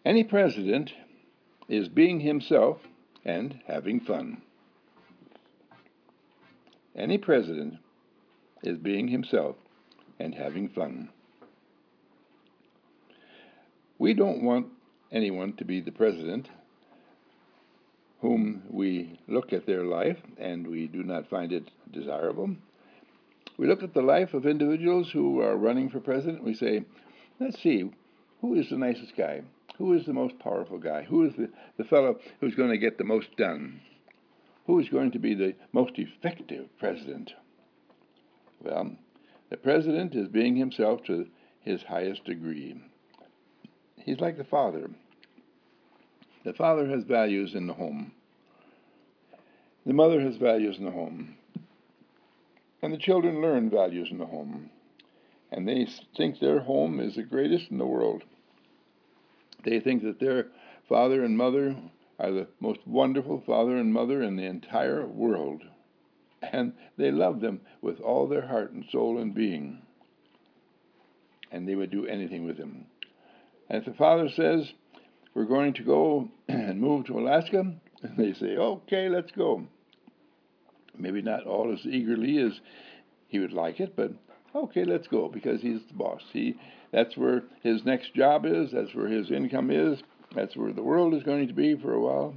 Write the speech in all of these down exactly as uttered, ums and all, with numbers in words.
Any president is being himself and having fun. Any president is being himself and having fun. We don't want anyone to be the president whom we look at their life and we do not find it desirable. We look at the life of individuals who are running for president. We say, let's see, who is the nicest guy? Who is the most powerful guy? Who is the, the fellow who's going to get the most done? Who is going to be the most effective president? Well, the president is being himself to his highest degree. He's like the father. The father has values in the home. The mother has values in the home. And the children learn values in the home. And they think their home is the greatest in the world. They think that their father and mother are the most wonderful father and mother in the entire world. And they love them with all their heart and soul and being. And they would do anything with them. And if the father says, we're going to go and move to Alaska, they say, okay, let's go. Maybe not all as eagerly as he would like it, but okay, let's go, because he's the boss. He, that's where his next job is, that's where his income is, that's where the world is going to be for a while.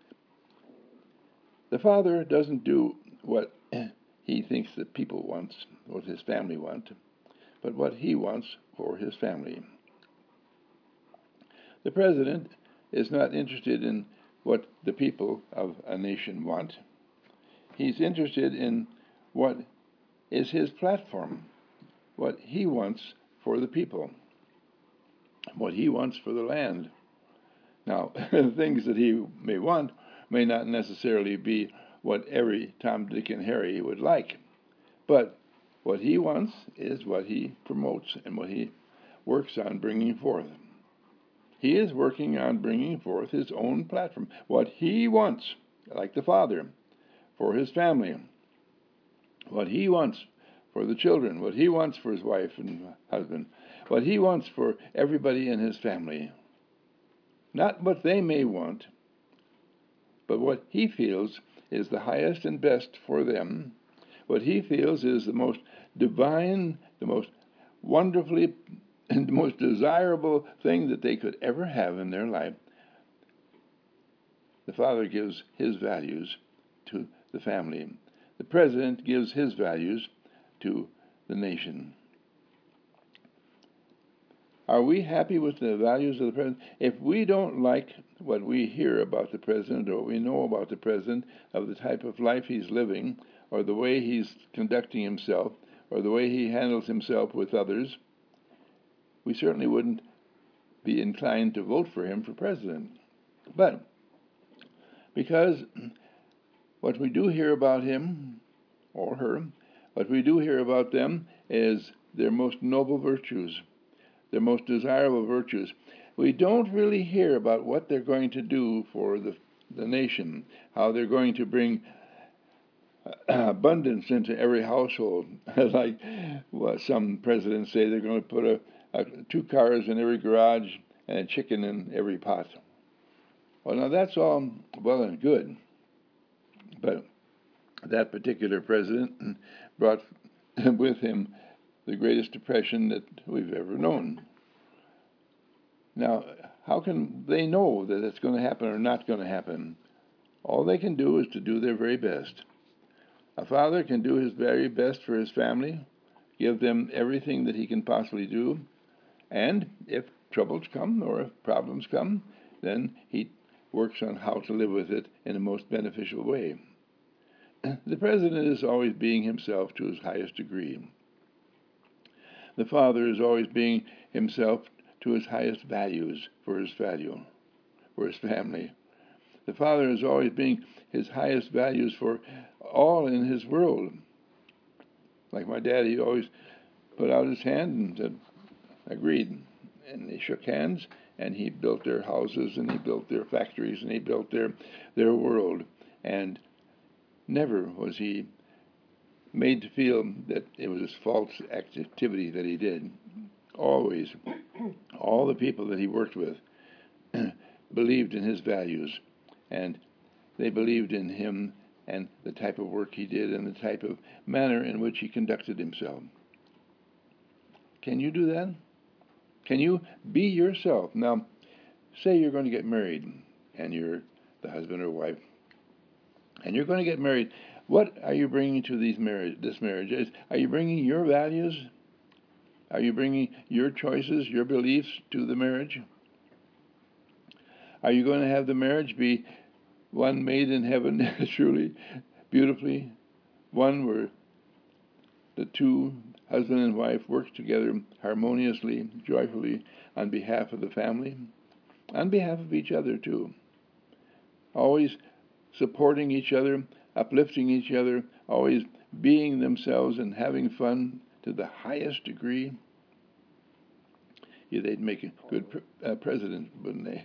The father doesn't do what he thinks that people want, what his family want, but what he wants for his family. The president is not interested in what the people of a nation want. He's interested in what is his platform, what he wants for the people, what he wants for the land. Now, the things that he may want may not necessarily be what every Tom, Dick, and Harry would like, but what he wants is what he promotes and what he works on bringing forth. He is working on bringing forth his own platform, what he wants, like the father, for his family, what he wants for the children, what he wants for his wife and husband, what he wants for everybody in his family. Not what they may want, but what he feels is the highest and best for them, what he feels is the most divine, the most wonderfully and the most desirable thing that they could ever have in their life. The father gives his values to the family. The president gives his values to the nation. Are we happy with the values of the president? If we don't like what we hear about the president or what we know about the president, of the type of life he's living, or the way he's conducting himself, or the way he handles himself with others, we certainly wouldn't be inclined to vote for him for president. But because what we do hear about him or her, what we do hear about them is their most noble virtues, their most desirable virtues. We don't really hear about what they're going to do for the, the nation, how they're going to bring abundance into every household. Like what some presidents say, they're going to put a, a, two cars in every garage and a chicken in every pot. Well, now that's all well and good, but that particular president brought with him the greatest depression that we've ever known. Now, how can they know that it's going to happen or not going to happen? All they can do is to do their very best. A father can do his very best for his family, give them everything that he can possibly do, and if troubles come or if problems come, then he works on how to live with it in the most beneficial way. The president is always being himself to his highest degree. The father is always being himself to his highest values for his value, for his family. The father is always being his highest values for all in his world. Like my dad, he always put out his hand and said, agreed. And they shook hands, and he built their houses, and he built their factories, and he built their, their world. And never was he made to feel that it was his false activity that he did. Always, all the people that he worked with, believed in his values, and they believed in him and the type of work he did and the type of manner in which he conducted himself. Can you do that? Can you be yourself? Now, say you're going to get married, and you're the husband or wife, and you're going to get married. What are you bringing to these marriage, this marriage? Are you bringing your values? Are you bringing your choices, your beliefs to the marriage? Are you going to have the marriage be one made in heaven, truly, beautifully, one where the two, husband and wife, work together harmoniously, joyfully, on behalf of the family, on behalf of each other, too? Always supporting each other, uplifting each other, always being themselves and having fun to the highest degree. Yeah, they'd make a good pre- uh, president, wouldn't they?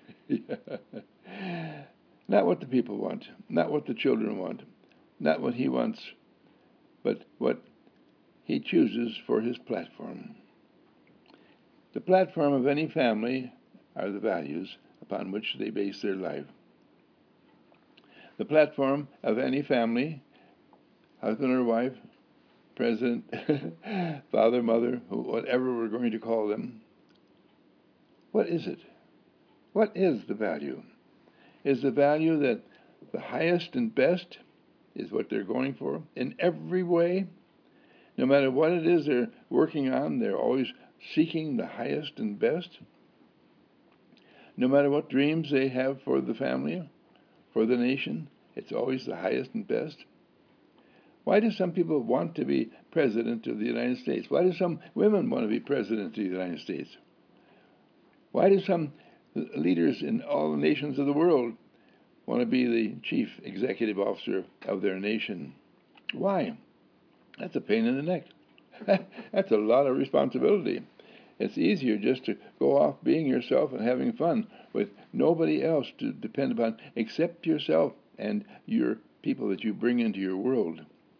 Not what the people want, not what the children want, not what he wants, but what he chooses for his platform. The platform of any family are the values upon which they base their life. The platform of any family, husband or wife, president, father, mother, whatever we're going to call them, what is it? What is the value? Is the value that the highest and best is what they're going for in every way? No matter what it is they're working on, they're always seeking the highest and best? No matter what dreams they have for the family, for the nation, it's always the highest and best? Why do some people want to be president of the United States? Why do some women want to be president of the United States? Why do some leaders in all the nations of the world want to be the chief executive officer of their nation? Why? That's a pain in the neck. That's a lot of responsibility. It's easier just to go off being yourself and having fun with nobody else to depend upon except yourself and your people that you bring into your world.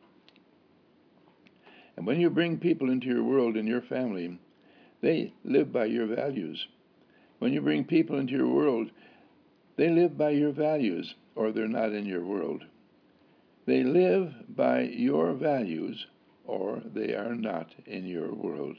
And when you bring people into your world and your family, they live by your values. When you bring people into your world, they live by your values, or they're not in your world. They live by your values, or they are not in your world.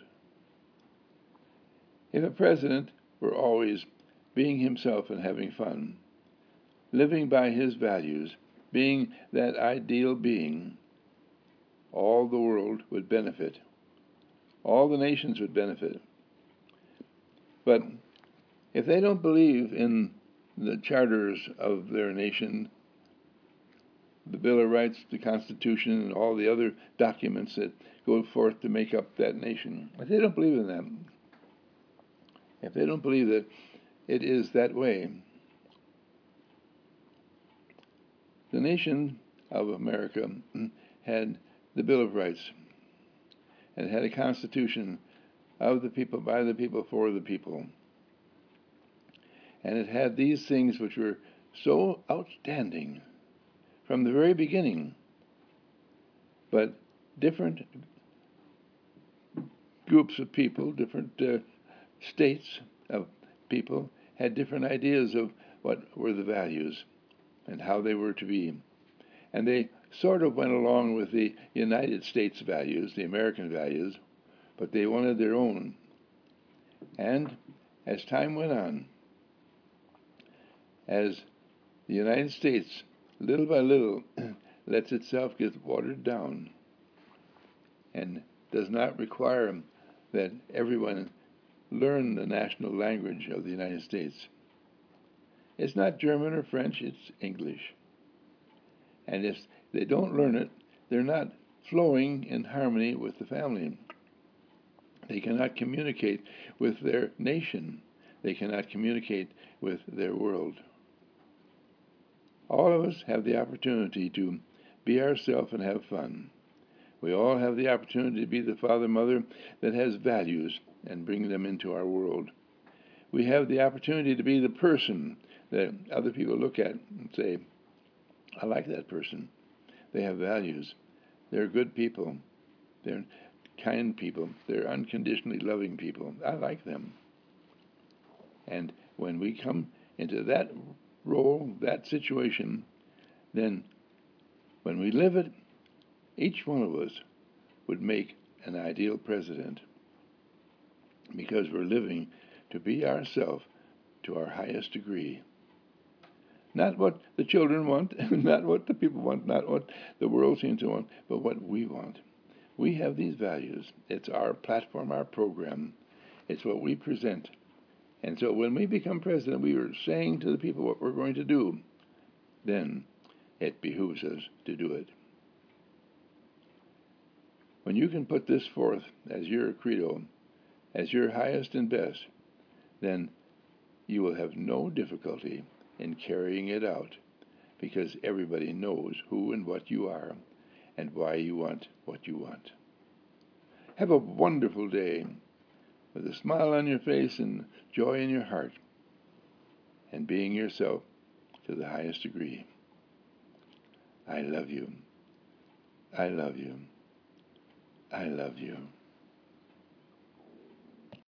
If a president were always being himself and having fun, living by his values, being that ideal being, all the world would benefit. All the nations would benefit. But if they don't believe in the charters of their nation, the Bill of Rights, the Constitution, and all the other documents that go forth to make up that nation, if they don't believe in them, if they don't believe that it is that way, the nation of America had the Bill of Rights and had a Constitution of the people, by the people, for the people. And it had these things which were so outstanding from the very beginning. But different groups of people, different uh, states of people, had different ideas of what were the values and how they were to be. And they sort of went along with the United States values, the American values, but they wanted their own. And as time went on, as the United States, little by little, lets itself get watered down and does not require that everyone learn the national language of the United States. It's not German or French, it's English. And if they don't learn it, they're not flowing in harmony with the family. They cannot communicate with their nation. They cannot communicate with their world. All of us have the opportunity to be ourselves and have fun. We all have the opportunity to be the father, mother that has values and bring them into our world. We have the opportunity to be the person that other people look at and say, I like that person. They have values. They're good people. They're kind people. They're unconditionally loving people. I like them. And when we come into that role, that situation, then when we live it, each one of us would make an ideal president because we're living to be ourselves to our highest degree. Not what the children want, not what the people want, not what the world seems to want, but what we want. We have these values. It's our platform, our program. It's what we present. And so when we become president, we are saying to the people what we're going to do. Then it behooves us to do it. When you can put this forth as your credo, as your highest and best, then you will have no difficulty in carrying it out, because everybody knows who and what you are and why you want what you want. Have a wonderful day with a smile on your face and joy in your heart, and being yourself to the highest degree. I love you. I love you. I love you.